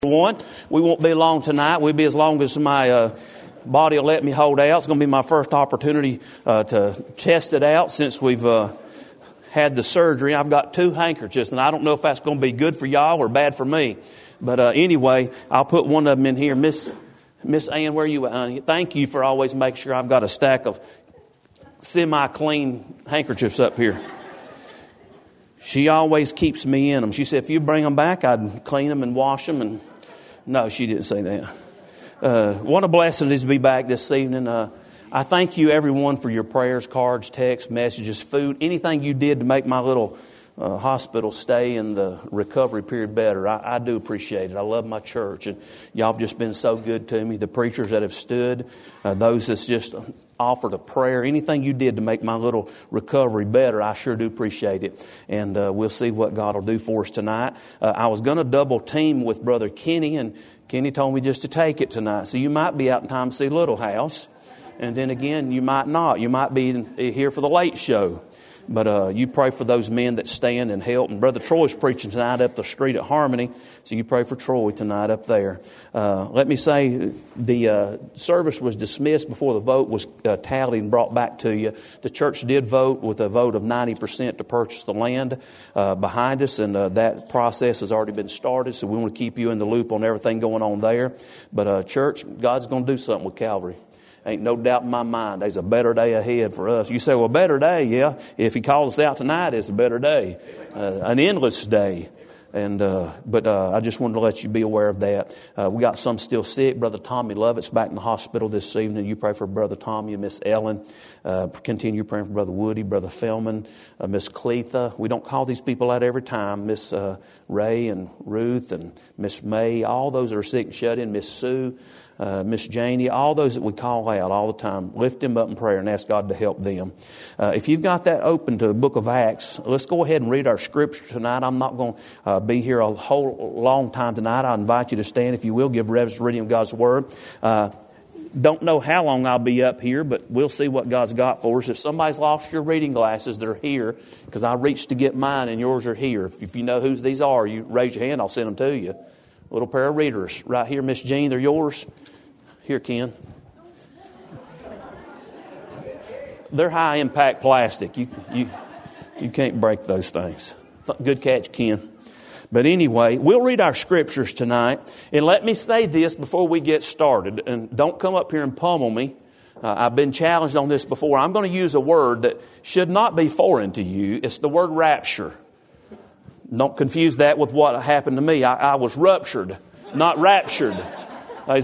One, we won't be long tonight. We'll be as long as my body will let me hold out. It's going to be my first opportunity to test it out since we've had the surgery. I've got 2 handkerchiefs, and I don't know if that's going to be good for y'all or bad for me. But anyway, I'll put one of them in here. Miss Ann, where are you at? Thank you for always making sure I've got a stack of semi-clean handkerchiefs up here. She always keeps me in them. She said, if you bring them back, I'd clean them and wash them. And no, she didn't say that. What a blessing it is to be back this evening. I thank you, everyone, for your prayers, cards, texts, messages, food, anything you did to make my little hospital stay in the recovery period better. I do appreciate it. I love my church, and y'all have just been so good to me. The preachers that have stood, those that's just offered a prayer, anything you did to make my little recovery better, I sure do appreciate it. And we'll see what God will do for us tonight. I was going to double team with Brother Kenny, and Kenny told me just to take it tonight. So you might be out in time to see Little House, and then again, you might not. You might be here for the late show. But you pray for those men that stand and help. And Brother Troy's preaching tonight up the street at Harmony. So you pray for Troy tonight up there. Let me say the service was dismissed before the vote was tallied and brought back to you. The church did vote with a vote of 90% to purchase the land behind us. And that process has already been started. So we want to keep you in the loop on everything going on there. But church, God's going to do something with Calvary. Ain't no doubt in my mind there's a better day ahead for us. You say, well, better day, yeah. If He calls us out tonight, it's a better day, an endless day. And but I just wanted to let you be aware of that. We got some still sick. Brother Tommy Lovett's back in the hospital this evening. You pray for Brother Tommy and Miss Ellen. Continue praying for Brother Woody, Brother Feldman, Miss Cletha. We don't call these people out every time. Miss Ray and Ruth and Miss May. All those that are sick and shut in. Miss Sue. Miss Janie, all those that we call out all the time, lift them up in prayer and ask God to help them. If you've got that open to the book of Acts, let's go ahead and read our scripture tonight. I'm not going to be here a whole long time tonight. I invite you to stand, if you will, give reverence to reading of God's Word. Don't know how long I'll be up here, but we'll see what God's got for us. If somebody's lost your reading glasses, they're here, because I reached to get mine and yours are here. If you know whose these are, you raise your hand, I'll send them to you. A little pair of readers right here, Miss Jean, they're yours. Here, Ken. They're high impact plastic. You can't break those things. Good catch, Ken. But anyway, we'll read our scriptures tonight. And let me say this before we get started. And don't come up here and pummel me. I've been challenged on this before. I'm going to use a word that should not be foreign to you. It's the word rapture. Don't confuse that with what happened to me. I was ruptured, not raptured. There's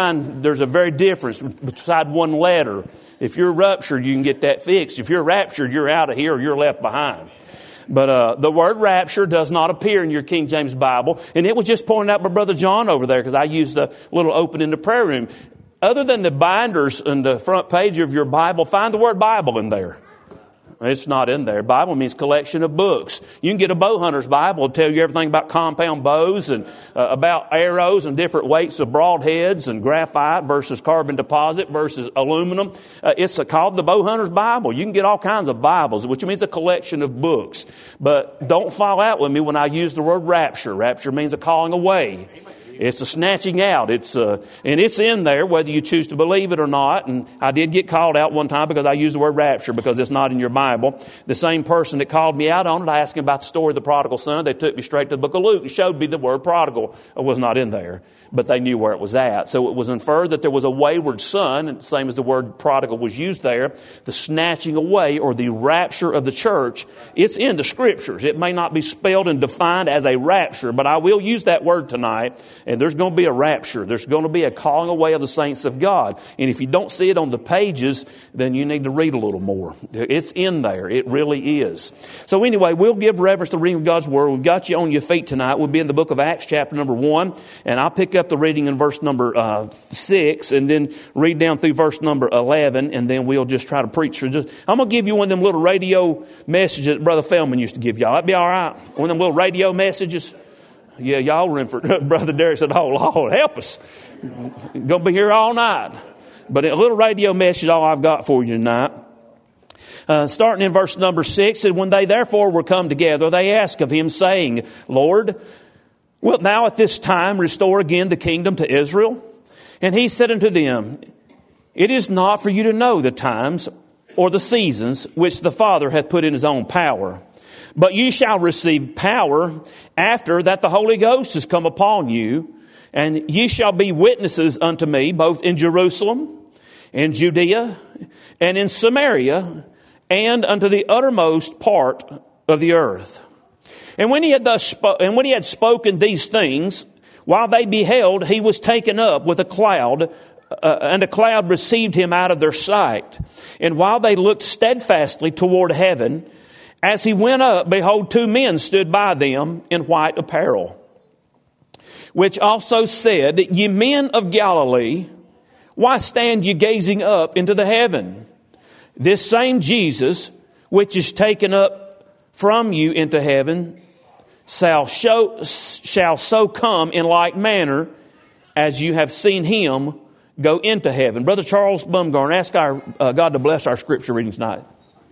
a very difference beside one letter. If you're ruptured, you can get that fixed. If you're raptured, you're out of here or you're left behind. But the word rapture does not appear in your King James Bible. And it was just pointed out by Brother John over there, because I used a little open in the prayer room. Other than the binders and the front page of your Bible, find the word Bible in there. It's not in there. Bible means collection of books. You can get a bow hunter's Bible. It'll tell you everything about compound bows and about arrows and different weights of broadheads and graphite versus carbon deposit versus aluminum. It's called the bow hunter's Bible. You can get all kinds of Bibles, which means a collection of books. But don't fall out with me when I use the word rapture. Rapture means a calling away. It's a snatching out. And it's in there whether you choose to believe it or not. And I did get called out one time because I used the word rapture because it's not in your Bible. The same person that called me out on it, I asked him about the story of the prodigal son. They took me straight to the book of Luke and showed me the word prodigal was not in there. But they knew where it was at. So it was inferred that there was a wayward son, and the same as the word prodigal was used there. The snatching away or the rapture of the church, it's in the scriptures. It may not be spelled and defined as a rapture, but I will use that word tonight. And there's going to be a rapture. There's going to be a calling away of the saints of God. And if you don't see it on the pages, then you need to read a little more. It's in there. It really is. So anyway, we'll give reverence to the reading of God's Word. We've got you on your feet tonight. We'll be in the book of Acts, chapter number 1. And I'll pick up the reading in verse number 6 and then read down through verse number 11. And then we'll just try to preach. I'm going to give you one of them little radio messages that Brother Feldman used to give y'all. That'd be all right. One of them little radio messages. Yeah, y'all were in for Brother Derek said, oh, Lord, help us. Going to be here all night. But a little radio message, all I've got for you tonight. Starting in verse number 6, and when they therefore were come together, they asked of him, saying, Lord, wilt thou at this time restore again the kingdom to Israel? And he said unto them, it is not for you to know the times or the seasons which the Father hath put in his own power. But ye shall receive power after that the Holy Ghost is come upon you, and ye shall be witnesses unto me both in Jerusalem, in Judea, and in Samaria, and unto the uttermost part of the earth. And when he had spoken these things, while they beheld, he was taken up with a cloud, and a cloud received him out of their sight. And while they looked steadfastly toward heaven, as he went up, behold, two men stood by them in white apparel, which also said, ye men of Galilee, why stand ye gazing up into the heaven? This same Jesus, which is taken up from you into heaven, shall so come in like manner as you have seen him go into heaven. Brother Charles Bumgarner, ask our God to bless our scripture reading tonight.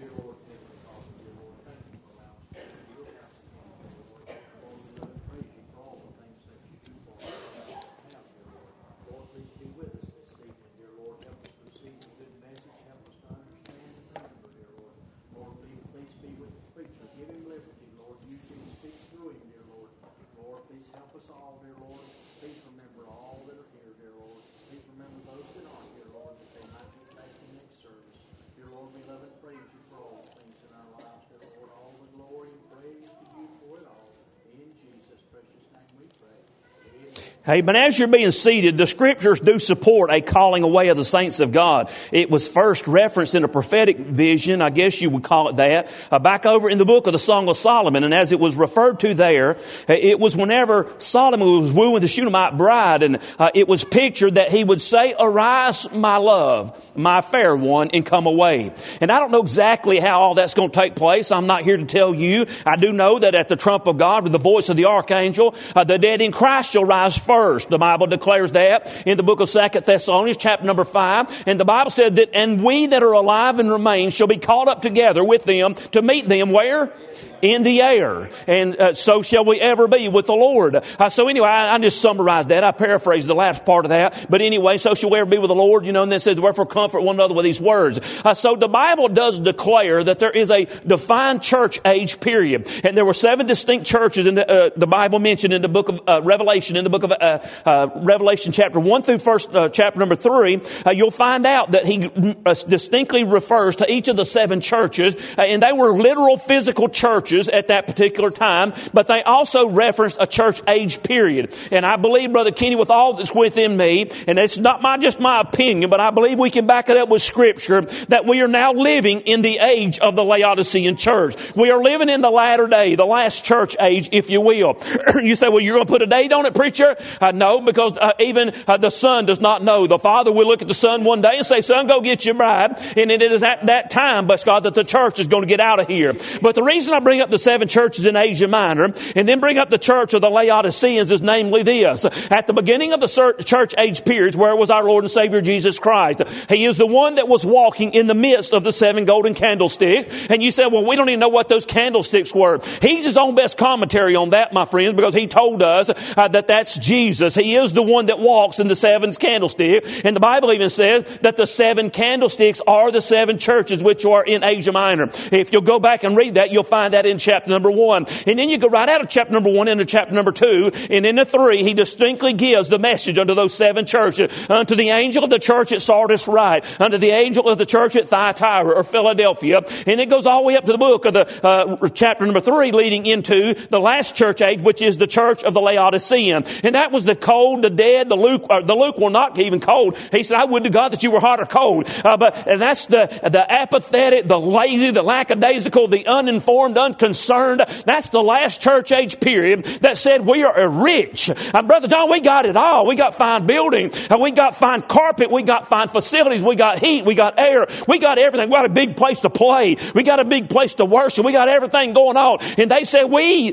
Hey, but as you're being seated, the scriptures do support a calling away of the saints of God. It was first referenced in a prophetic vision, I guess you would call it that, back over in the book of the Song of Solomon. And as it was referred to there, it was whenever Solomon was wooing the Shunammite bride, and it was pictured that he would say, arise, my love, my fair one, and come away. And I don't know exactly how all that's going to take place. I'm not here to tell you. I do know that at the trump of God, with the voice of the archangel, the dead in Christ shall rise first. The Bible declares that in the book of 2 Thessalonians, chapter number 5. And the Bible said that, and we that are alive and remain shall be caught up together with them to meet them where? In the air. And so shall we ever be with the Lord. So anyway, I just summarized that. I paraphrased the last part of that. But anyway, so shall we ever be with the Lord. You know, and then it says, wherefore comfort one another with these words. So the Bible does declare that there is a defined church age period. And there were 7 distinct churches in the Bible mentioned in the book of Revelation. In the book of Revelation chapter 1 through chapter number 3, you'll find out that he distinctly refers to each of the 7 churches. And they were literal physical churches at that particular time, but they also referenced a church age period. And I believe, Brother Kenny, with all that's within me, and it's not just my opinion, but I believe we can back it up with scripture, that we are now living in the age of the Laodicean church. We are living in the latter day, the last church age, if you will. You say, well, you're going to put a date on it, preacher? No, because even the Son does not know. The Father will look at the Son one day and say, Son, go get your bride. And it is at that time, bless God, that the church is going to get out of here. But the reason I bring up the 7 churches in Asia Minor and then bring up the church of the Laodiceans is namely this. At the beginning of the church age periods, where was our Lord and Savior Jesus Christ? He is the one that was walking in the midst of the 7 golden candlesticks. And you said, well, we don't even know what those candlesticks were. He's his own best commentary on that, my friends, because he told us that that's Jesus. He is the one that walks in the 7 candlesticks. And the Bible even says that the 7 candlesticks are the 7 churches which are in Asia Minor. If you'll go back and read that, you'll find that in chapter number 1. And then you go right out of chapter number 1 into chapter number 2. And in the 3, he distinctly gives the message unto those 7 churches. Unto the angel of the church at Sardis write. Unto the angel of the church at Thyatira or Philadelphia. And it goes all the way up to the book of the chapter number 3, leading into the last church age, which is the church of the Laodicean. And that was the cold, the dead, the lukewarm, not even cold. He said, I would to God that you were hot or cold. And that's the apathetic, the lazy, the lackadaisical, the uninformed, unconcerned. That's the last church age period that said we are rich. Brother John, we got it all. We got fine building. We got fine carpet. We got fine facilities. We got heat. We got air. We got everything. We got a big place to play. We got a big place to worship. We got everything going on. And they said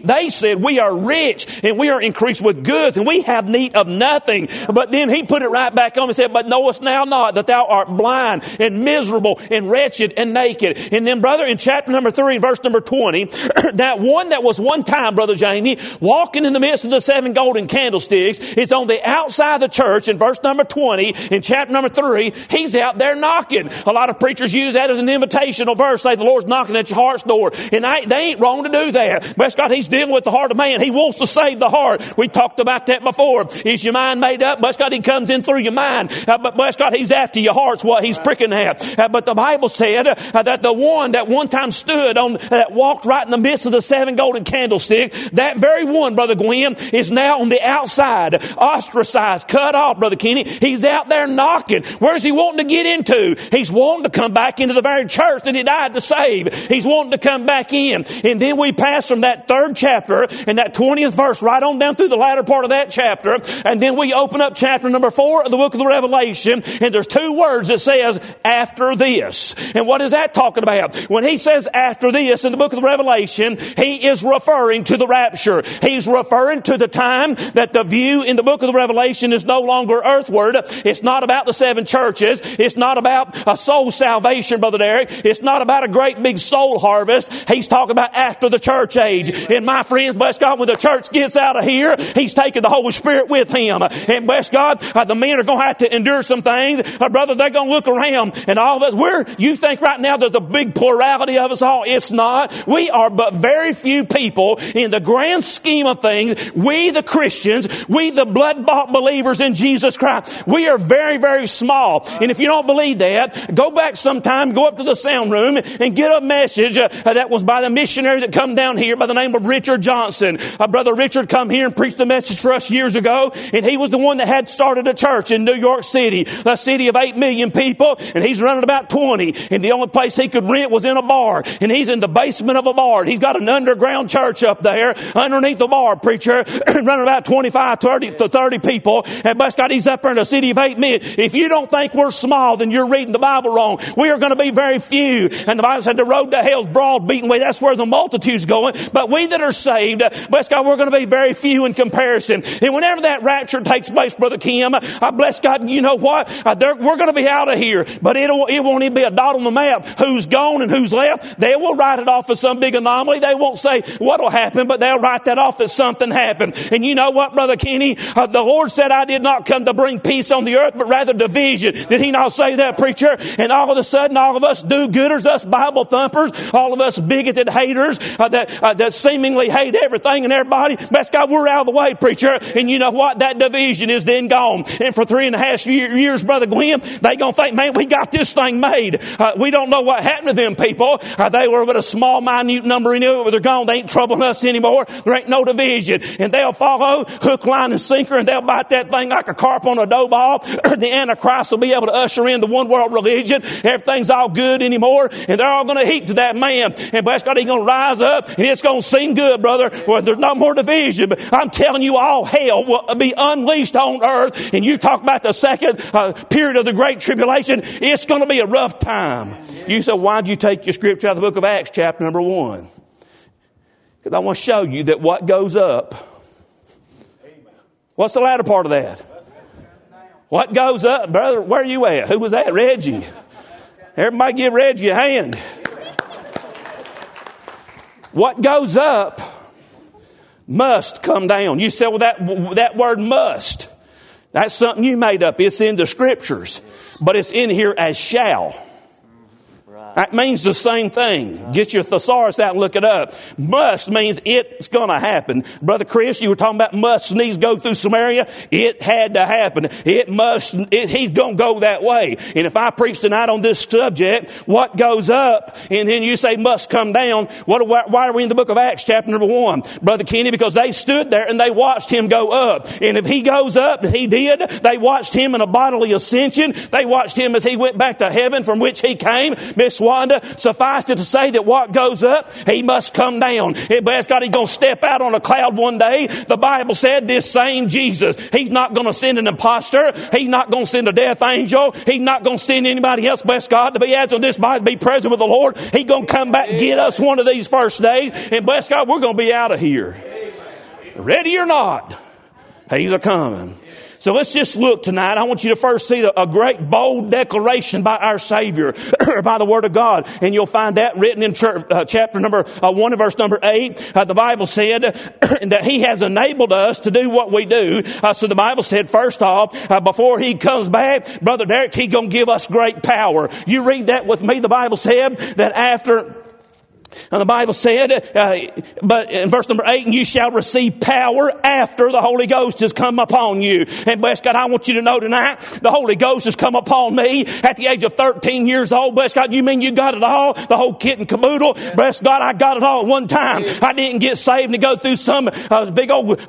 we are rich and we are increased with goods and we have need of nothing. But then he put it right back on and said, but knowest now not that thou art blind and miserable and wretched and naked. And then, brother, in chapter number 3, verse number 20, that one that was one time, Brother Jamie, walking in the midst of the 7 golden candlesticks is on the outside of the church in verse number 20, in chapter number 3. He's out there knocking. A lot of preachers use that as an invitational verse, say the Lord's knocking at your heart's door. And they ain't wrong to do that. Bless God, He's dealing with the heart of man. He wants to save the heart. We talked about that before. Is your mind made up? Bless God, He comes in through your mind. But bless God, He's after your heart's what He's pricking at. But the Bible said that the one that one time stood on, that walked right in the midst of the 7 golden candlesticks, that very one, Brother Gwen, is now on the outside, ostracized, cut off, Brother Kenny. He's out there knocking. Where's he wanting to get into? He's wanting to come back into the very church that He died to save. He's wanting to come back in. And then we pass from that 3rd chapter and that 20th verse right on down through the latter part of that chapter. And then we open up chapter number 4 of the book of the Revelation. And there's 2 words that says, after this. And what is that talking about? When he says after this in the book of the Revelation, he is referring to the rapture. He's referring to the time that the view in the book of the Revelation is no longer earthward. It's not about the 7 churches. It's not about a soul salvation, Brother Derek. It's not about a great big soul harvest. He's talking about after the church age. And my friends, bless God, when the church gets out of here, He's taking the Holy Spirit with Him. And bless God, the men are going to have to endure some things. Brother, they're going to look around and all of us, you think right now there's a big plurality of us all. It's not. We are but very few people in the grand scheme of things. We the Christians, we the blood-bought believers in Jesus Christ, we are very, very small. And if you don't believe that, go back sometime, go up to the sound room and get a message that was by the missionary that come down here by the name of Richard Johnson. Brother Richard come here and preached a message for us years ago, and he was the one that had started a church in New York City, a city of 8 million people, and he's running about 20, and the only place he could rent was in a bar, and he's in the basement of a bar. He's got an underground church up there underneath the bar, preacher, running about 25, 30 people, and bless God, he's up there in a city of 8 million. If you don't think we're small, then you're reading the Bible wrong. We are going to be very few, and the Bible said the road to hell's broad, beaten way. That's where the multitude's going, but we that are saved, bless God, we're going to be very few in comparison. And whenever that rapture takes place, Brother Kim, I bless God, you know what? We're going to be out of here, but it won't even be a dot on the map who's gone and who's left. They will write it off as some big anomaly. They won't say what'll happen, but they'll write that off as something happened. And you know what, Brother Kenny? The Lord said, I did not come to bring peace on the earth, but rather division. Did He not say that, preacher? And all of a sudden, all of us do-gooders, us Bible thumpers, all of us bigoted haters that seemingly hate everything and everybody, bless God, we're out of the way, preacher. And you know what? That division is then gone. And for 3.5 years, Brother Gwen, they gonna think, man, we got this thing made. We don't know what happened to them people. They were but a small, minute number anyway. They're gone. They ain't troubling us anymore. There ain't no division. And they'll follow hook, line, and sinker, and they'll bite that thing like a carp on a dough ball. The Antichrist will be able to usher in the one world religion. Everything's all good anymore. And they're all going to heap to that man. And bless God, He's going to rise up, and it's going to seem good, brother. Well, there's no more division. But I'm telling you, all hell will be unleashed on earth. And you talk about the second period of the Great Tribulation. It's going to be a rough time. You say, why'd you take your scripture out of the book of Acts, chapter number 1? Because I want to show you that what goes up. What's the latter part of that? What goes up? Brother, where are you at? Who was that? Reggie. Everybody give Reggie a hand. What goes up must come down. You say, well, that word must. That's something you made up. It's in the scriptures. But it's in here as shall. That means the same thing. Get your thesaurus out and look it up. Must means it's going to happen. Brother Chris, you were talking about must needs go through Samaria. It had to happen. It must. He's going to go that way. And if I preach tonight on this subject, what goes up, and then you say must come down, why are we in the book of Acts, chapter number 1? Brother Kenny, because they stood there and they watched Him go up. And if He goes up, and He did, they watched Him in a bodily ascension. They watched Him as He went back to heaven from which He came. Miss Wanda, suffice it to say that what goes up, He must come down. Bless God, He's going to step out on a cloud one day. The Bible said this same Jesus, He's not going to send an imposter. He's not going to send a death angel. He's not going to send anybody else, bless God, to be as on this body, to be present with the Lord. He's going to come back and get us one of these first days. And bless God, we're going to be out of here. Ready or not, He's a-coming. So let's just look tonight. I want you to first see a great bold declaration by our Savior, by the Word of God. And you'll find that written in chapter number 1 and verse number 8. The Bible said that He has enabled us to do what we do. So the Bible said, first off, before He comes back, Brother Derek, He's going to give us great power. You read that with me. The Bible said that after... And the Bible said, but in verse number 8, and you shall receive power after the Holy Ghost has come upon you. And bless God, I want you to know tonight, the Holy Ghost has come upon me at the age of 13 years old. Bless God, you mean you got it all? The whole kit and caboodle? Bless God, I got it all at one time. I didn't get saved and go through some big old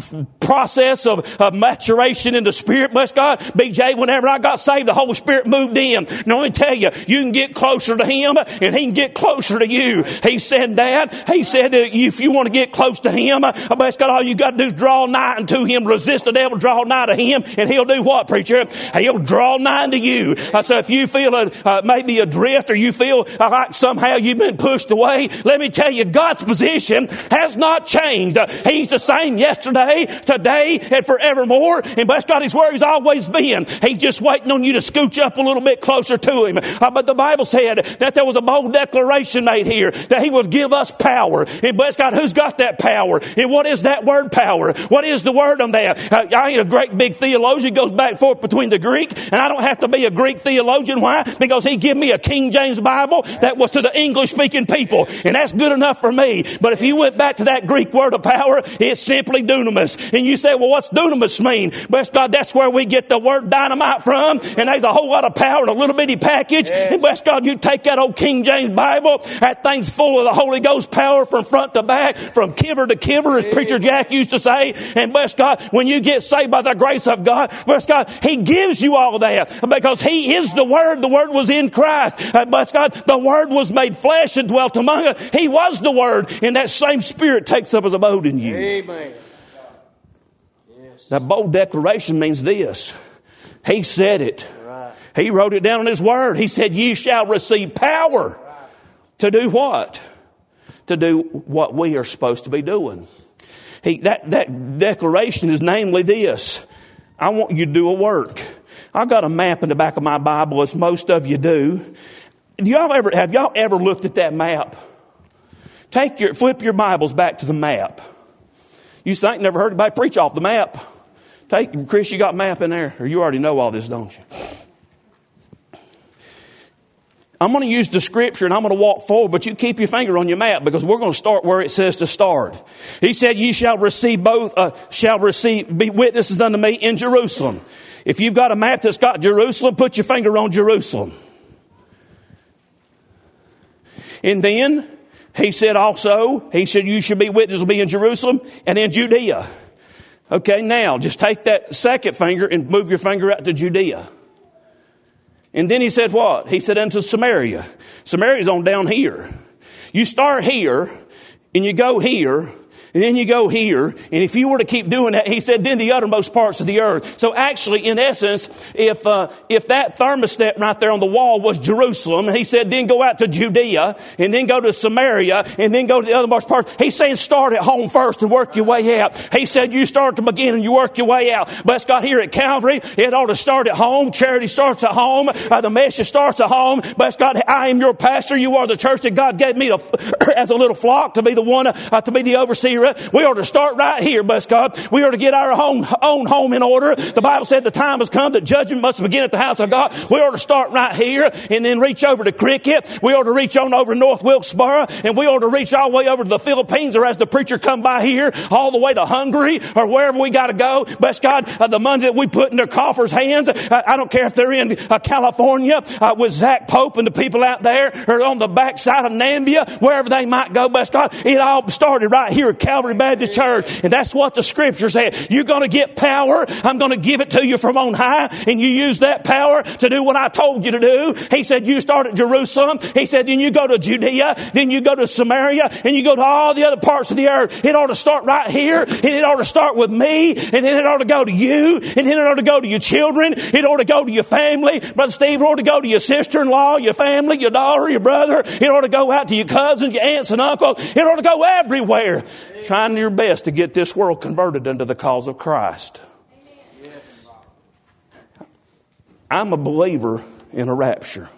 process of maturation in the Spirit. Bless God, BJ, whenever I got saved, the Holy Spirit moved in. Now let me tell you, you can get closer to Him and He can get closer to you. He said that. He said that if you want to get close to Him, bless God, all you got to do is draw nigh unto Him, resist the devil, draw nigh to Him, and He'll do what, preacher? He'll draw nigh unto you. So if you feel maybe adrift, or you feel like somehow you've been pushed away, let me tell you, God's position has not changed. He's the same yesterday, today, and forevermore. And bless God, He's where He's always been. He's just waiting on you to scooch up a little bit closer to Him. But the Bible said that there was a bold declaration made here, that He would give us power. And bless God, who's got that power? And what is that word power? What is the word on that? I ain't a great big theologian, goes back and forth between the Greek, and I don't have to be a Greek theologian. Why? Because He gave me a King James Bible that was to the English speaking people, and that's good enough for me. But if you went back to that Greek word of power, it's simply dunamis. And you say, well, what's dunamis mean? Bless God, that's where we get the word dynamite from, and there's a whole lot of power in a little bitty package. And bless God, you take that old King James Bible, that thing's full of the Holy Ghost power from front to back, from kiver to kiver, as Preacher Jack used to say. And bless God, when you get saved by the grace of God, bless God, He gives you all that, because He is the Word. The Word was in Christ. Bless God, the Word was made flesh and dwelt among us. He was the Word, and that same Spirit takes up His abode in you. Amen. Yes. That bold declaration means this. He said it. Right. He wrote it down in His Word. He said, ye shall receive power. To do what? To do what we are supposed to be doing. That declaration is namely this. I want you to do a work. I've got a map in the back of my Bible, as most of you do. Have y'all ever looked at that map? Flip your Bibles back to the map. You think never heard anybody preach off the map. Chris, you got a map in there? Or you already know all this, don't you? I'm going to use the scripture and I'm going to walk forward, but you keep your finger on your map, because we're going to start where it says to start. He said, ye shall receive be witnesses unto me in Jerusalem. If you've got a map that's got Jerusalem, put your finger on Jerusalem. And then He said you should be witnesses of me in Jerusalem and in Judea. Okay, now just take that second finger and move your finger out to Judea. And then He said what? He said unto Samaria. Samaria's on down here. You start here and you go here. And then you go here, and if you were to keep doing that, He said, then the uttermost parts of the earth. So actually, in essence, if that thermostat right there on the wall was Jerusalem, He said, then go out to Judea, and then go to Samaria, and then go to the uttermost parts. He's saying start at home first and work your way out. He said you start at the beginning and you work your way out. Bless God, here at Calvary, it ought to start at home. Charity starts at home. The message starts at home. Bless God, I am your pastor. You are the church that God gave me as a little flock to be the one, to be the overseer. We ought to start right here, bless God. We ought to get our own home in order. The Bible said the time has come that judgment must begin at the house of God. We ought to start right here and then reach over to Cricket. We ought to reach on over to North Wilkesboro, and we ought to reach all the way over to the Philippines, or as the preacher come by here, all the way to Hungary or wherever we got to go. Bless God, the money that we put in their coffers' hands. I don't care if they're in California with Zach Pope and the people out there, or on the backside of Nambia, wherever they might go. Bless God, it all started right here at Calvary Baptist Church. And that's what the scripture said. You're going to get power. I'm going to give it to you from on high. And you use that power to do what I told you to do. He said, you start at Jerusalem. He said, then you go to Judea. Then you go to Samaria. And you go to all the other parts of the earth. It ought to start right here. And it ought to start with me. And then it ought to go to you. And then it ought to go to your children. It ought to go to your family. Brother Steve, it ought to go to your sister-in-law, your family, your daughter, your brother. It ought to go out to your cousins, your aunts and uncles. It ought to go everywhere. Trying your best to get this world converted unto the cause of Christ. I'm a believer in a rapture.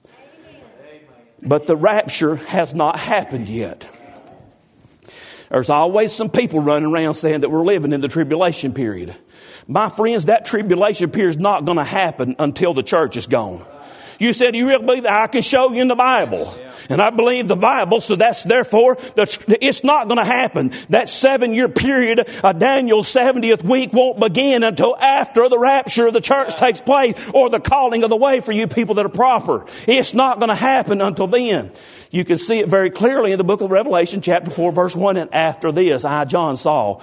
But the rapture has not happened yet. There's always some people running around saying that we're living in the tribulation period. My friends, that tribulation period is not going to happen until the church is gone. You said, you really believe that? I can show you in the Bible. And I believe the Bible, so that's therefore, it's not going to happen. That 7-year period of Daniel's 70th week won't begin until after the rapture of the church takes place, or the calling of the way for you people that are proper. It's not going to happen until then. You can see it very clearly in the book of Revelation, chapter 4, verse 1. And after this, I, John, saw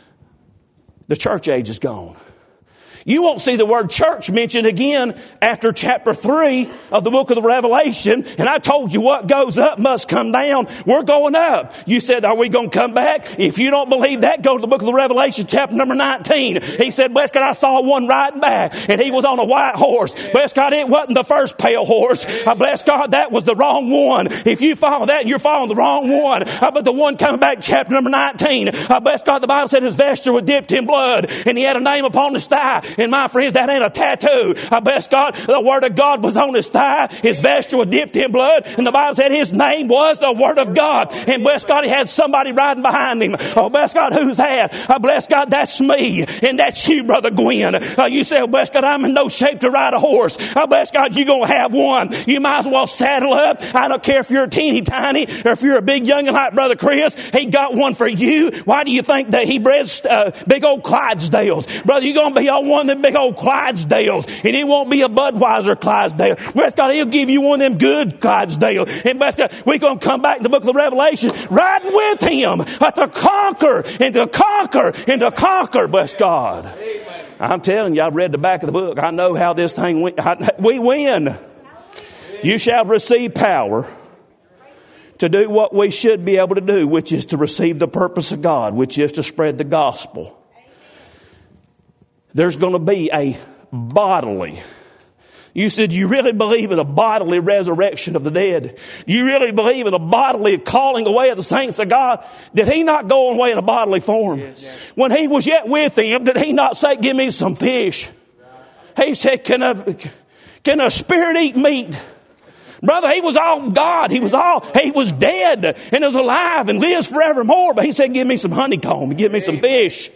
the church age is gone. You won't see the word church mentioned again after chapter 3 of the book of the Revelation. And I told you what goes up must come down. We're going up. You said, are we going to come back? If you don't believe that, go to the book of the Revelation, chapter number 19. He said, bless God, I saw one riding back, and he was on a white horse. Bless God, it wasn't the first pale horse. Bless God, that was the wrong one. If you follow that, you're following the wrong one. But the one coming back, chapter number 19. Bless God, the Bible said his vesture was dipped in blood, and he had a name upon his thigh. And my friends, that ain't a tattoo. Bless God, the Word of God was on his thigh. His vesture was dipped in blood. And the Bible said his name was the Word of God. And bless God, he had somebody riding behind him. Oh, bless God, who's that? Bless God, that's me. And that's you, Brother Gwen. You say, oh, bless God, I'm in no shape to ride a horse. Bless God, you're going to have one. You might as well saddle up. I don't care if you're a teeny tiny or if you're a big youngin' like Brother Chris. He got one for you. Why do you think that he bred big old Clydesdales? Brother, you're going to be on one of them big old Clydesdales, and it won't be a Budweiser Clydesdale. Bless God, he'll give you one of them good Clydesdales. And bless God, we're going to come back in the book of the Revelation riding with him to conquer and to conquer and to conquer. Bless God. Amen. I'm telling you, I've read the back of the book. I know how this thing went. We win. You shall receive power to do what we should be able to do, which is to receive the purpose of God, which is to spread the gospel. There's going to be a bodily. You said, you really believe in a bodily resurrection of the dead? You really believe in a bodily calling away of the saints of God? Did he not go away in a bodily form? Yes. When he was yet with them, did he not say, give me some fish? He said, can a spirit eat meat? Brother, he was all God. He was dead and is alive and lives forevermore. But he said, give me some honeycomb, give me some fish.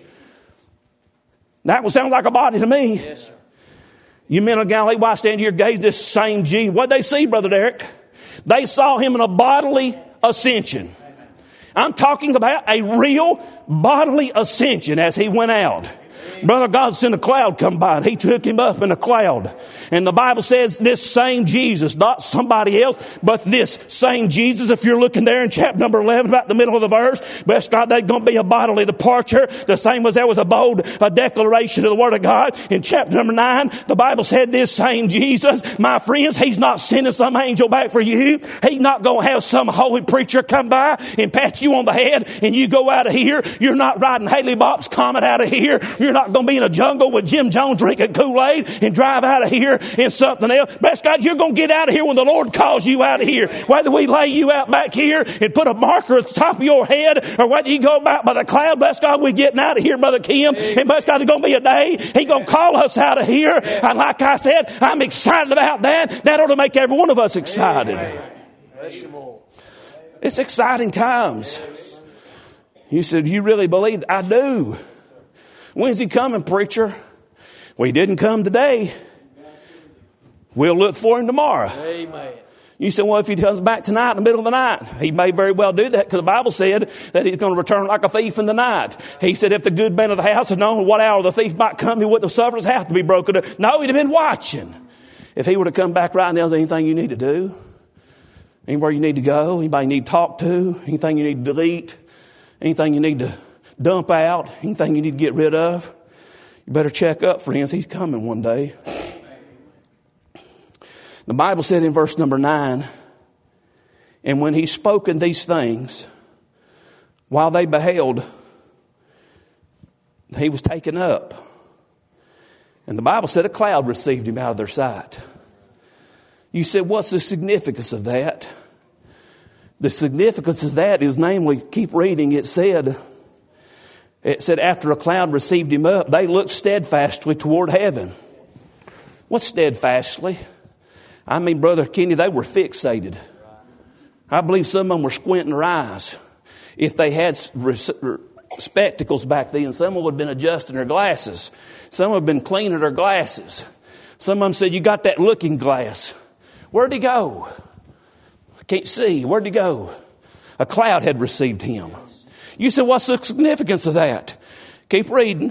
That would sound like a body to me. Yes, sir. You men of Galilee, why stand here gazing this same Jesus? What did they see, Brother Derek? They saw him in a bodily ascension. I'm talking about a real bodily ascension as he went out. Brother, God sent a cloud come by and he took him up in a cloud. And the Bible says this same Jesus, not somebody else, but this same Jesus, if you're looking there in chapter number 11, about the middle of the verse, bless God, there's going to be a bodily departure. The same as there was a bold declaration of the Word of God. In chapter number 9, the Bible said this same Jesus, my friends, he's not sending some angel back for you. He's not going to have some holy preacher come by and pat you on the head and you go out of here. You're not riding Haley Bop's Comet out of here. You're not going to be in a jungle with Jim Jones drinking Kool-Aid and drive out of here in something else. Bless God, you're going to get out of here when the Lord calls you out of here. Whether we lay you out back here and put a marker at the top of your head, or whether you go back by the cloud, bless God, we're getting out of here, Brother Kim. And bless God, there's going to be a day He's going to call us out of here. And like I said, I'm excited about that. That ought to make every one of us excited. It's exciting times. You said, you really believe? I do. When's he coming, preacher? Well, he didn't come today. We'll look for him tomorrow. Amen. You said, well, if he comes back tonight in the middle of the night, he may very well do that because the Bible said that he's going to return like a thief in the night. He said if the good man of the house had known what hour the thief might come, he wouldn't have suffered his house to be broken. No, he'd have been watching. If he were to come back right now, is there anything you need to do? Anywhere you need to go? Anybody you need to talk to? Anything you need to delete? Anything you need to dump out? Anything you need to get rid of? You better check up, friends. He's coming one day. The Bible said in verse number 9, and when he spoken these things, while they beheld, he was taken up. And the Bible said a cloud received him out of their sight. You said, what's the significance of that? The significance of that is, namely, keep reading, it said after a cloud received him up, they looked steadfastly toward heaven. What's steadfastly? I mean, Brother Kenny, they were fixated. I believe some of them were squinting their eyes. If they had spectacles back then, some of them would have been adjusting their glasses. Some would have been cleaning their glasses. Some of them said, you got that looking glass. Where'd he go? I can't see. Where'd he go? A cloud had received him. You said, what's the significance of that? Keep reading.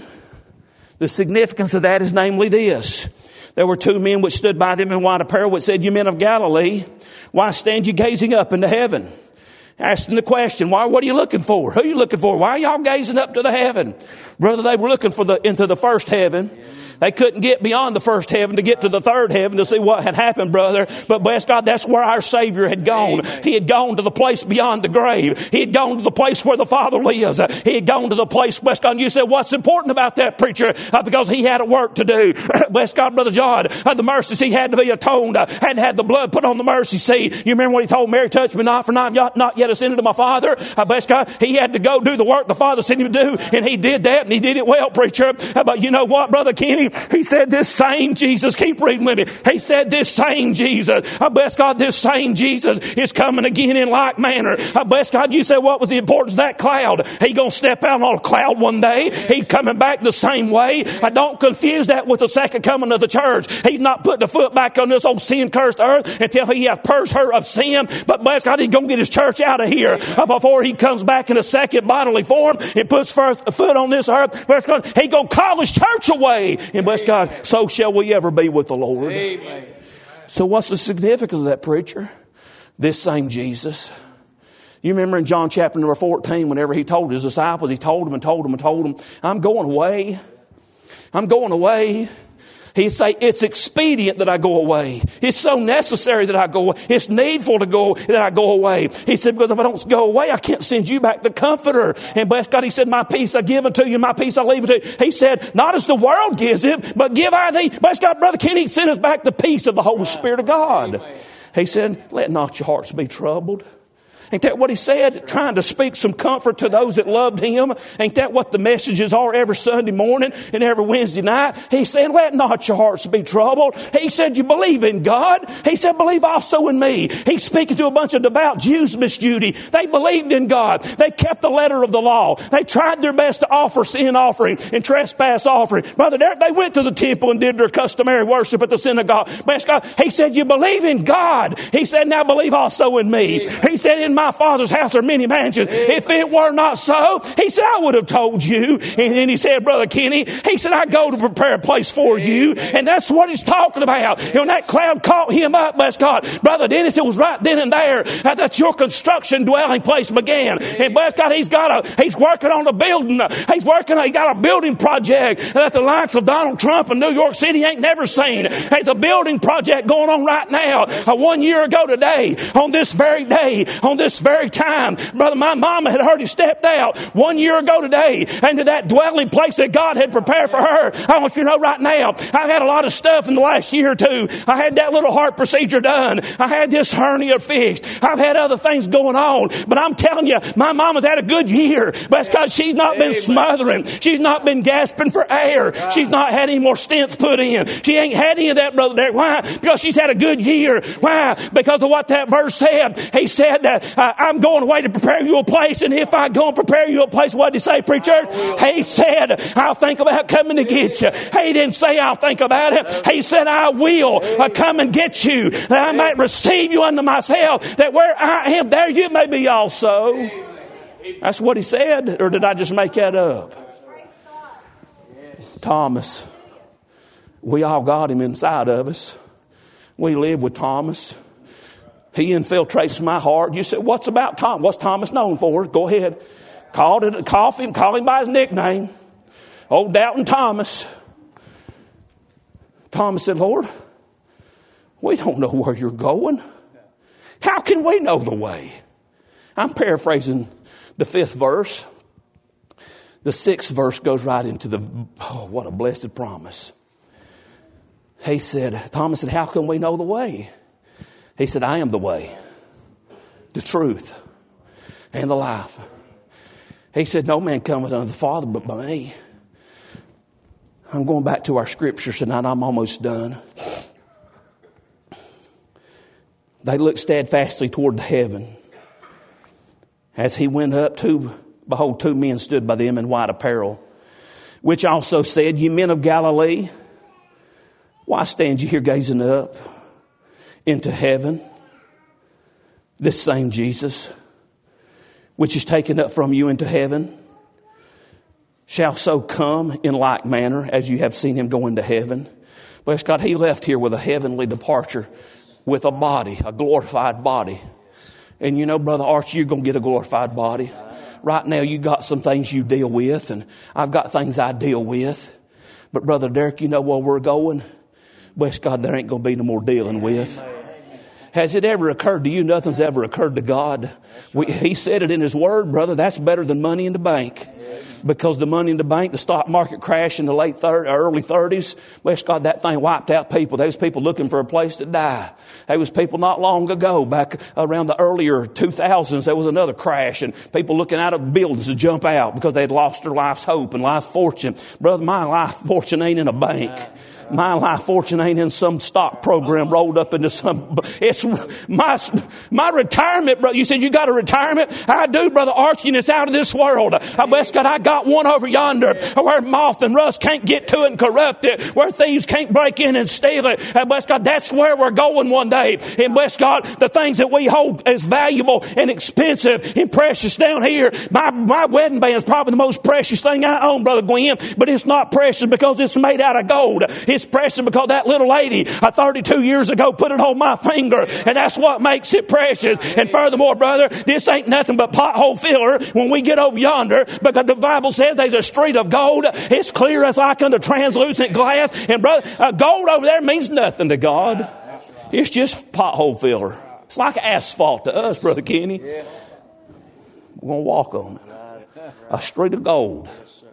The significance of that is namely this. There were two men which stood by them in white apparel, which said, you men of Galilee, why stand you gazing up into heaven? Asking the question, what are you looking for? Who are you looking for? Why are y'all gazing up to the heaven? Brother, they were looking for into the first heaven. They couldn't get beyond the first heaven to get to the third heaven to see what had happened, brother. But bless God, that's where our Savior had gone. Amen. He had gone to the place beyond the grave. He had gone to the place where the Father lives. He had gone to the place, bless God. And you said, what's important about that, preacher? Because he had a work to do. Bless God, Brother John. The mercies, he had to be atoned. Had to have the blood put on the mercy seat. You remember when he told Mary, touch me not, for not yet ascended to my Father? Bless God. He had to go do the work the Father sent him to do. And he did that, and he did it well, preacher. But you know what, Brother Kenny? He said this same Jesus, keep reading with me. He said this same Jesus, bless God, this same Jesus is coming again in like manner. Bless God, you said what was the importance of that cloud? He gonna step out on a cloud one day. He's coming back the same way. I don't confuse that with the second coming of the church. He's not putting a foot back on this old sin-cursed earth until he hath purged her of sin. But bless God, he's gonna get his church out of here before he comes back in a second bodily form and puts first a foot on this earth. Bless God, he's gonna call his church away. And bless God, so shall we ever be with the Lord. Amen. So what's the significance of that, preacher? This same Jesus. You remember in John chapter number 14, whenever he told his disciples, he told them, I'm going away. I'm going away. He'd say, it's expedient that I go away. It's so necessary that I go away. It's needful that I go away. He said, because if I don't go away, I can't send you back the Comforter. And bless God, he said, my peace I give unto you, my peace I leave unto you. He said, not as the world gives it, but give I thee. Bless God, Brother Kenny, sent us back the peace of the Holy Spirit of God. He said, let not your hearts be troubled. Ain't that what he said? Trying to speak some comfort to those that loved him. Ain't that what the messages are every Sunday morning and every Wednesday night? He said, let not your hearts be troubled. He said, you believe in God. He said, believe also in me. He's speaking to a bunch of devout Jews, Miss Judy. They believed in God. They kept the letter of the law. They tried their best to offer sin offering and trespass offering. Brother, they went to the temple and did their customary worship at the synagogue. Bless God. He said, you believe in God. He said, now believe also in me. He said, in my Father's house are many mansions. If it were not so, he said, I would have told you. And then he said, Brother Kenny, he said, I go to prepare a place for you. And that's what he's talking about. And when that cloud caught him up, bless God, Brother Dennis, it was right then and there that your construction dwelling place began. And bless God, he's working on a building. He got a building project that the likes of Donald Trump in New York City ain't never seen. There's a building project going on right now. 1 year ago today, on this very day, on this very time, brother, my mama had already stepped out 1 year ago today into that dwelling place that God had prepared for her. I want you to know right now, I've had a lot of stuff in the last year or two. I had that little heart procedure done. I had this hernia fixed. I've had other things going on. But I'm telling you, my mama's had a good year. That's because she's not been smothering. She's not been gasping for air. She's not had any more stents put in. She ain't had any of that, Brother Derek. Why? Because she's had a good year. Why? Because of what that verse said. He said that I'm going away to prepare you a place, and if I go and prepare you a place, what did he say, preacher? He said, I'll think about coming to get you. He didn't say I'll think about it. He said, I will come and get you, that I might receive you unto myself, that where I am, there you may be also. That's what he said, or did I just make that up? Thomas. We all got him inside of us. We live with Thomas. He infiltrates my heart. You said, what's about Thomas? What's Thomas known for? Go ahead. Call him by his nickname. Old Doubting Thomas. Thomas said, Lord, we don't know where you're going. How can we know the way? I'm paraphrasing the 5th verse. The 6th verse goes right into what a blessed promise. He said, Thomas said, how can we know the way? He said, I am the way, the truth, and the life. He said, no man cometh unto the Father but by me. I'm going back to our scriptures tonight. I'm almost done. They looked steadfastly toward heaven. As he went up, behold, 2 men stood by them in white apparel, which also said, Ye men of Galilee, why stand ye here gazing up into heaven? This same Jesus, which is taken up from you into heaven, shall so come in like manner as you have seen him go into heaven. Bless God, he left here with a heavenly departure, with a body, a glorified body. And you know, Brother Archie, you're going to get a glorified body. Right now, you got some things you deal with, and I've got things I deal with. But Brother Derek, you know where we're going? Bless God, there ain't going to be no more dealing with. Has it ever occurred to you? Nothing's ever occurred to God. He said it in His Word, brother. That's better than money in the bank. Because the money in the bank, the stock market crash in the early 30s, bless God, that thing wiped out people. There was people looking for a place to die. There was people not long ago, back around the earlier 2000s, there was another crash and people looking out of buildings to jump out because they'd lost their life's hope and life's fortune. Brother, my life fortune ain't in a bank. My life fortune ain't in some stock program rolled up into some. It's my retirement, brother. You said you got a retirement? I do, Brother Archie, and it's out of this world. I bless God, I got one over yonder where moth and rust can't get to it and corrupt it, where thieves can't break in and steal it. And bless God, that's where we're going one day. And bless God, the things that we hold as valuable and expensive and precious down here. My wedding band is probably the most precious thing I own, Brother Gwen, but it's not precious because it's made out of gold. It's precious because that little lady 32 years ago put it on my finger, and that's what makes it precious. And furthermore, brother, this ain't nothing but pothole filler when we get over yonder, because the Bible says there's a street of gold. It's clear as like unto translucent glass. And brother, gold over there means nothing to God. It's just pothole filler. It's like asphalt to us, Brother Kenny. We're going to walk on it. A street of gold.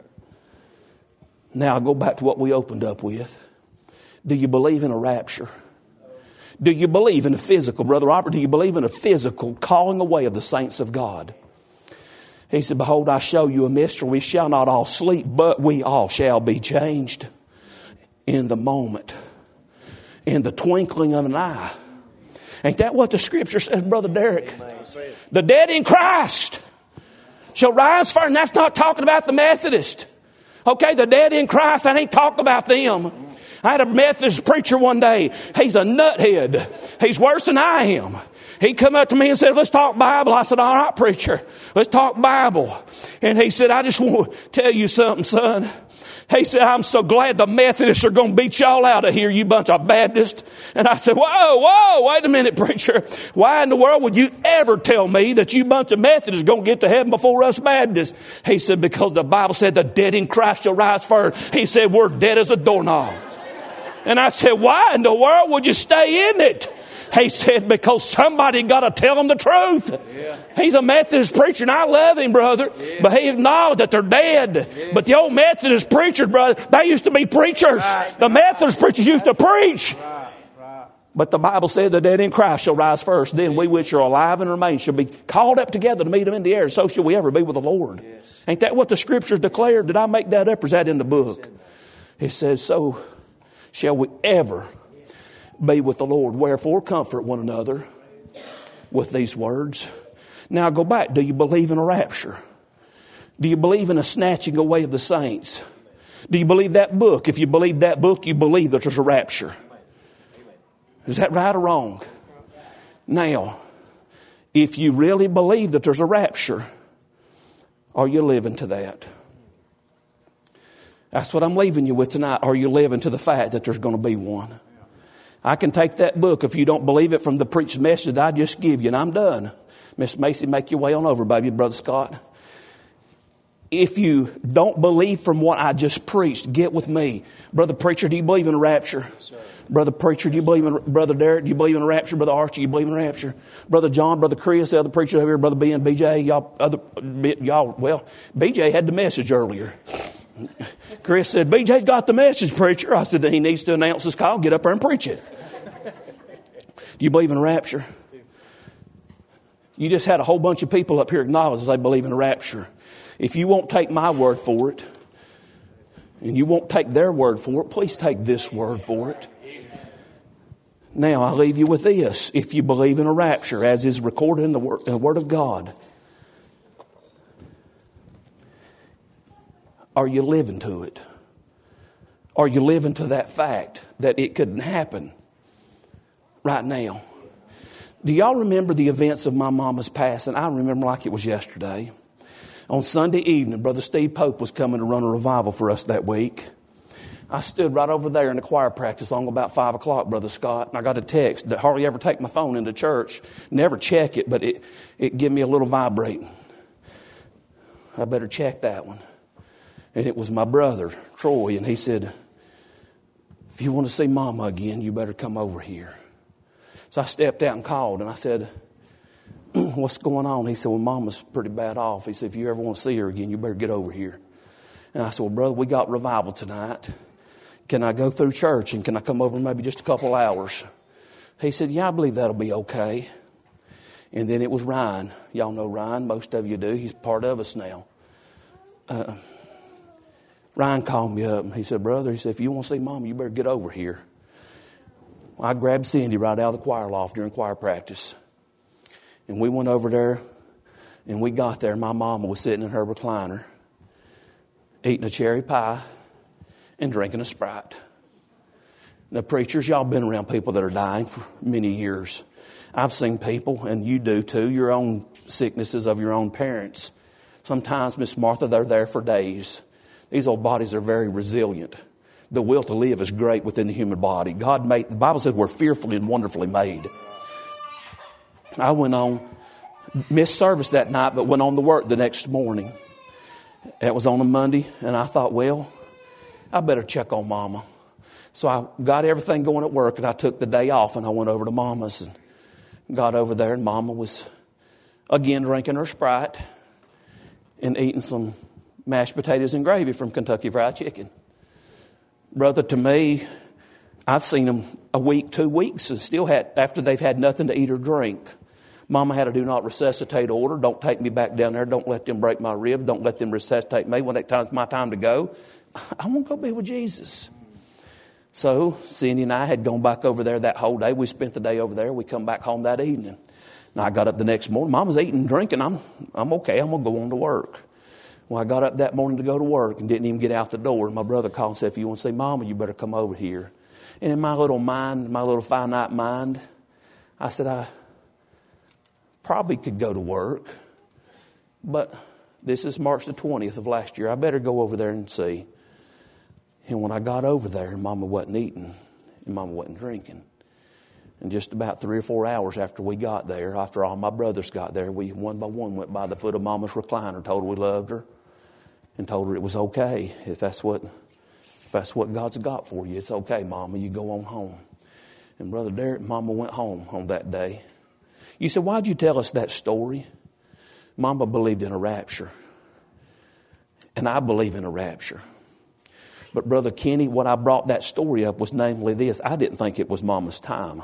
Now I go back to what we opened up with. Do you believe in a rapture? Do you believe in a physical, Brother Robert, do you believe in a physical calling away of the saints of God? He said, behold, I show you a mystery. We shall not all sleep, but we all shall be changed in the moment, in the twinkling of an eye. Ain't that what the scripture says, Brother Derek? The dead in Christ shall rise first. And that's not talking about the Methodist. Okay, the dead in Christ, I ain't talking about them. I had a Methodist preacher one day. He's a nuthead. He's worse than I am. He come up to me and said, let's talk Bible. I said, all right, preacher, let's talk Bible. And he said, I just want to tell you something, son. He said, I'm so glad the Methodists are going to beat y'all out of here, you bunch of Baptists. And I said, whoa, wait a minute, preacher. Why in the world would you ever tell me that you bunch of Methodists are going to get to heaven before us Baptists? He said, because the Bible said the dead in Christ shall rise first. He said, we're dead as a doorknob. And I said, why in the world would you stay in it? He said, because somebody got to tell them the truth. Yeah. He's a Methodist preacher, and I love him, brother. Yeah. But he acknowledged that they're dead. Yeah. But the old Methodist preachers, brother, they used to be preachers. Right. The Methodist preachers used to preach. Right. But the Bible said the dead in Christ shall rise first. Then we which are alive and remain shall be called up together to meet them in the air. So shall we ever be with the Lord. Yes. Ain't that what the scriptures declared? Did I make that up, or is that in the book? It says, so shall we ever be with the Lord. Wherefore, comfort one another with these words. Now go back. Do you believe in a rapture? Do you believe in a snatching away of the saints? Do you believe that book? If you believe that book, you believe that there's a rapture. Is that right or wrong? Now, if you really believe that there's a rapture, are you living to that? That's what I'm leaving you with tonight. Are you living to the fact that there's going to be one? I can take that book if you don't believe it from the preached message I just give you, and I'm done. Miss Macy, make your way on over, baby, Brother Scott. If you don't believe from what I just preached, get with me. Brother Preacher, do you believe in a rapture? Yes, Brother Preacher, do you believe in, Brother Derek, do you believe in a rapture? Brother Archie, do you believe in a rapture? Brother John, Brother Chris, the other preacher over here, Brother B and BJ, well, BJ had the message earlier. Chris said, BJ's got the message, preacher. I said, then he needs to announce his call, get up there and preach it. Do you believe in a rapture? You just had a whole bunch of people up here acknowledge they believe in a rapture. If you won't take my word for it, and you won't take their word for it, please take this word for it. Now, I leave you with this. If you believe in a rapture, as is recorded in the Word of God, are you living to it? Are you living to that fact that it couldn't happen right now? Do y'all remember the events of my mama's passing? I remember like it was yesterday. On Sunday evening, Brother Steve Pope was coming to run a revival for us that week. I stood right over there in the choir practice on about 5 o'clock, Brother Scott, and I got a text that hardly ever take my phone into church. Never check it, but it give me a little vibrating. I better check that one. And it was my brother, Troy, and he said, if you want to see Mama again, you better come over here. So I stepped out and called, and I said, what's going on? He said, well, Mama's pretty bad off. He said, if you ever want to see her again, you better get over here. And I said, well, brother, we got revival tonight. Can I go through church and can I come over maybe just a couple hours? He said, yeah, I believe that'll be okay. And then it was Ryan. Y'all know Ryan. Most of you do. He's part of us now. Ryan called me up and he said, brother, he said, if you want to see Mama, you better get over here. Well, I grabbed Cindy right out of the choir loft during choir practice. And we went over there and we got there. My mama was sitting in her recliner, eating a cherry pie and drinking a Sprite. Now, preachers, y'all been around people that are dying for many years. I've seen people, and you do too, your own sicknesses of your own parents. Sometimes, Miss Martha, they're there for days. These old bodies are very resilient. The will to live is great within the human body. God made, the Bible says we're fearfully and wonderfully made. I went on, missed service that night, but went on to work the next morning. It was on a Monday, and I thought, well, I better check on Mama. So I got everything going at work, and I took the day off, and I went over to Mama's and got over there, and Mama was again drinking her Sprite and eating some mashed potatoes and gravy from Kentucky Fried Chicken. Brother, to me, I've seen them a week, 2 weeks, and still after they've had nothing to eat or drink. Mama had a do not resuscitate order. Don't take me back down there. Don't let them break my rib. Don't let them resuscitate me. When it's my time to go, I want to go be with Jesus. So Cindy and I had gone back over there that whole day. We spent the day over there. We come back home that evening. And I got up the next morning. Mama's eating and drinking. I'm okay. I'm going to go on to work. Well, I got up that morning to go to work and didn't even get out the door. My brother called and said, if you want to see Mama, you better come over here. And in my little mind, my little finite mind, I said, I probably could go to work, but this is March the 20th of last year. I better go over there and see. And when I got over there, Mama wasn't eating and Mama wasn't drinking. And just about 3 or 4 hours after we got there, after all my brothers got there, we one by one went by the foot of Mama's recliner, told her we loved her, and told her it was okay. If that's what God's got for you, it's okay, Mama. You go on home. And Brother Derek, Mama went home on that day. You said, why'd you tell us that story? Mama believed in a rapture. And I believe in a rapture. But Brother Kenny, what I brought that story up was namely this. I didn't think it was Mama's time.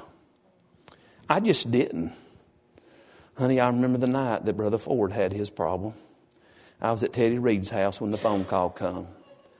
I just didn't. Honey, I remember the night that Brother Ford had his problem. I was at Teddy Reed's house when the phone call come.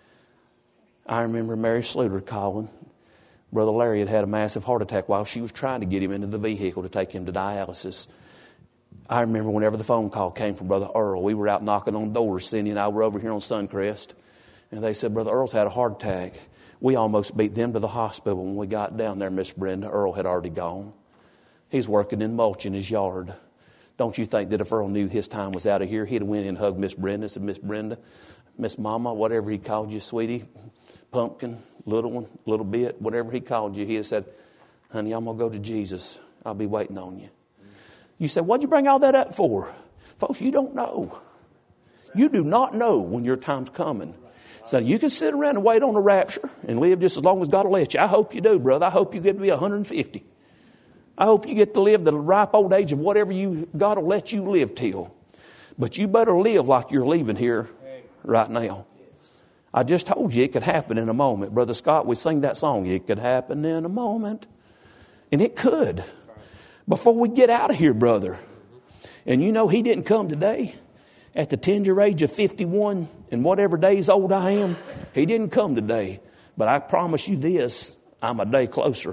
I remember Mary Sluter calling. Brother Larry had a massive heart attack while she was trying to get him into the vehicle to take him to dialysis. I remember whenever the phone call came from Brother Earl, we were out knocking on doors. Cindy and I were over here on Suncrest. And they said, Brother Earl's had a heart attack. We almost beat them to the hospital. When we got down there, Miss Brenda, Earl had already gone. He's working in mulch in his yard. Don't you think that if Earl knew his time was out of here, he'd have went in and hugged Miss Brenda and said, Miss Brenda, Miss Mama, whatever he called you, sweetie, pumpkin, little one, little bit, whatever he called you, he'd have said, honey, I'm going to go to Jesus. I'll be waiting on you. You said, what'd you bring all that up for? Folks, you don't know. You do not know when your time's coming. So you can sit around and wait on the rapture and live just as long as God will let you. I hope you do, brother. I hope you get to be 150. I hope you get to live the ripe old age of whatever God will let you live till. But you better live like you're leaving here right now. I just told you it could happen in a moment. Brother Scott, we sing that song, it could happen in a moment. And it could. Before we get out of here, brother. And you know he didn't come today at the tender age of 51 And whatever days old I am, he didn't come today. But I promise you this, I'm a day closer.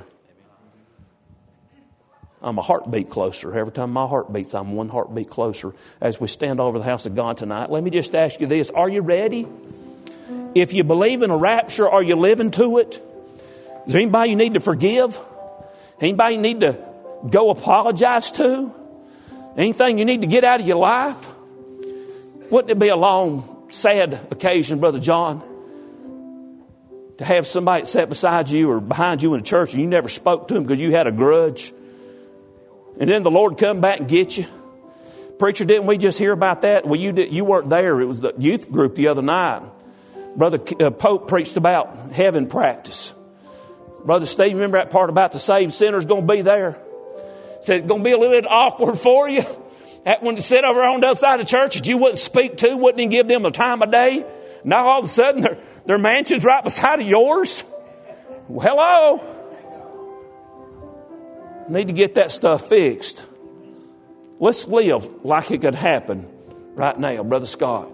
I'm a heartbeat closer. Every time my heart beats, I'm one heartbeat closer. As we stand over the house of God tonight, let me just ask you this. Are you ready? If you believe in a rapture, are you living to it? Is there anybody you need to forgive? Anybody you need to go apologize to? Anything you need to get out of your life? Wouldn't it be a long, sad occasion, Brother John, to have somebody sit beside you or behind you in a church and you never spoke to them because you had a grudge? And then the Lord come back and get you. Preacher, didn't we just hear about that? Well, you weren't there. It was the youth group the other night. Brother Pope preached about heaven practice. Brother Steve, remember that part about the saved sinners going to be there? Said it's going to be a little bit awkward for you. That one to sit over on the other side of the church that you wouldn't speak to, wouldn't even give them a time of day. Now all of a sudden their mansion's right beside of yours. Well, hello. Need to get that stuff fixed. Let's live like it could happen right now, Brother Scott.